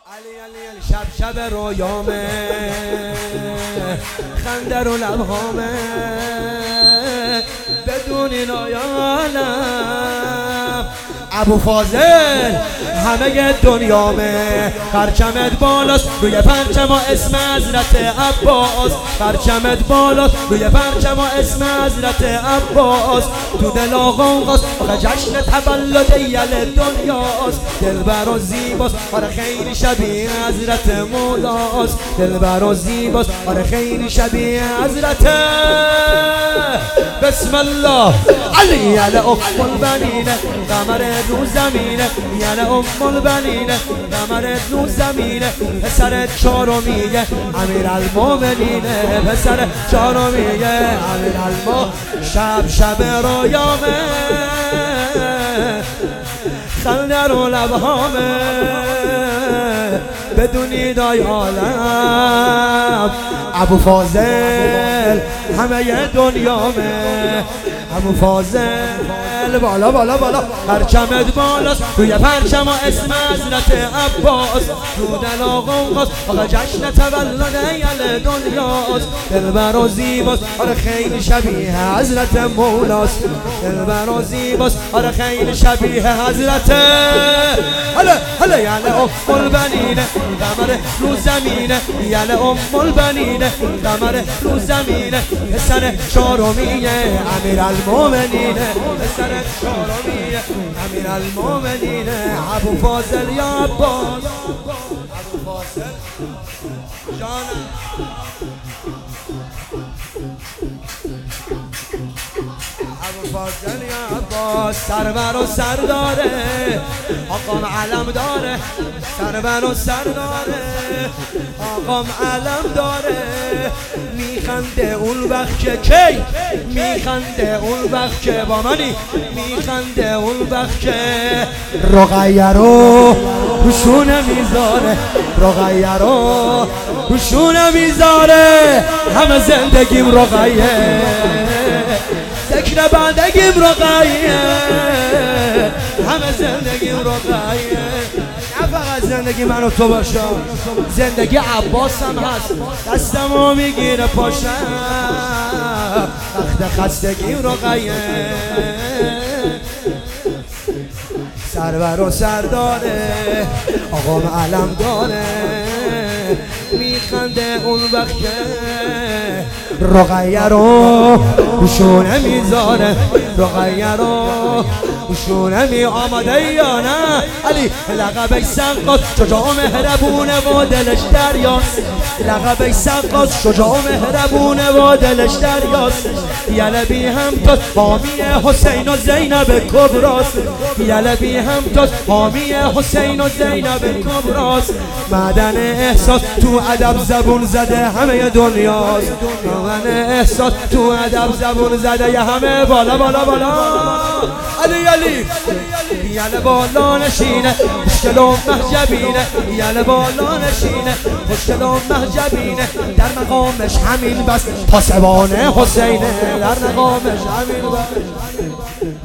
علی علی علی شب شب رویامه خنده رو لبهامه بدون این آیالم ابو فاضل همه دنیامه پرچمت بالاست روی پرچم و اسم حضرت عباس پرچمت بالاست روی پرچم و اسم حضرت عباس تو دل آقاست آخه جشن تولد یل دنیاست دلبر و زیباست آره خیلی شبیه حضرت مولاست دلبر و زیباست آره خیلی شبیه حضرت بسم الله علی یل ام البنینه قمر رو زمینه یل ام البنینه قمر رو زمینه پسر چهارمیه امیرالمومنینه پسر چهارمیه امیرالمومنین شب شب رویامه خنده رو لبهامه بدونید آی عالم ابو فاضل همه دنیامه ابو فاضل بالا بالا بالا پرچمت بالاست روی پرچم و اسم حضرت عباس تو دل آقاست آقا جشن تولد یل دنیاست دلبر و زیباست آره خیلی شبیه حضرت مولاست دلبر و زیباست آره خیلی شبیه حضرت هله یل ام البنینه قمر رو زمینه یل ام البنینه قمر رو زمینه پسر چهارمیه امیرالمومنینه پسر چهارمیه امیرالمومنینه ابو فاضل یا عباس ابو فاضل جانم ابو فاضل یا عباس سرور و سرداره آقام علم داره سرور و سرداره آقام علم داره میخنده اون وقت که کی میخنده اون وقت که با منی میخنده اون وقت که رقیه رو پوشونه میذاره رقیه رو پوشونه میذاره همه زندگیم رقیه ذکر بندگیم رقیه همه زندگیم رقیه نه فقط زندگی من و تو باشه زندگی عباس هم هست دستمو میگیره پاشم وقت خستگیم رقیه سرور و سرداره آقام علم داره میخنده اون وقت که رقیه رو پوشونه میذاره رقیه رو پوشونه می آماده یا نه علی لقبش سقاط شجاع و مهربونه و دلش دریاست لقبش سقاط شجاع و مهربونه و دلش دریاست یلبی هم توست حامی حسین و زینب کبراست یلبی هم توست حامی حسین و زینب کبراست معدن احساس تو ادب زبون زده همه دنیاست معدن احساس تو ادب زبون زده یه همه بالا بالا بالا علی علی یل بالا نشینه خوشگل و محجبینه یل بالا نشینه خوشگل و محجبینه در مقامش همین بس پاسبان حسینه در مقامش همین بس